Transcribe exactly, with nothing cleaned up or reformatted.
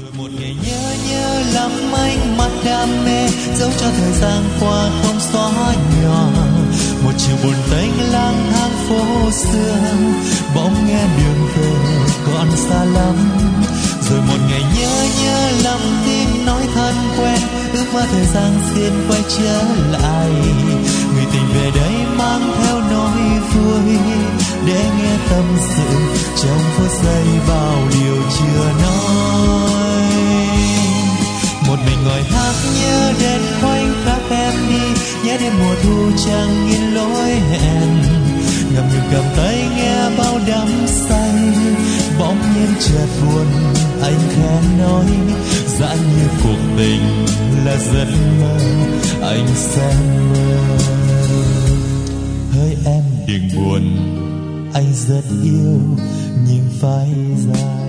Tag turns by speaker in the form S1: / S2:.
S1: Rồi một ngày nhớ nhớ lắm ánh mắt đam mê, dẫu cho thời gian qua không xóa nhòa. Một chiều buồn tênh lang thang phố xưa, bỗng nghe đường về còn xa lắm. Rồi một ngày nhớ nhớ lắm tin nói thân quen, ước mơ thời gian xin quay trở lại. Người tình về đây mang theo nỗi vui, để nghe tâm sự trong phút giây bao điều chưa nói. Một mình ngồi hát nhớ đến khoảnh khắc em đi, nhớ đến mùa thu chẳng nghiêng lối hẹn. Ngậm ngùi cầm tay nghe bao đắm say, bỗng nhiên chợt buồn anh khẽ nói, dã như cuộc tình là giấc mơ anh sẽ mơ. Hỡi em đừng buồn, anh rất yêu nhưng phải ra.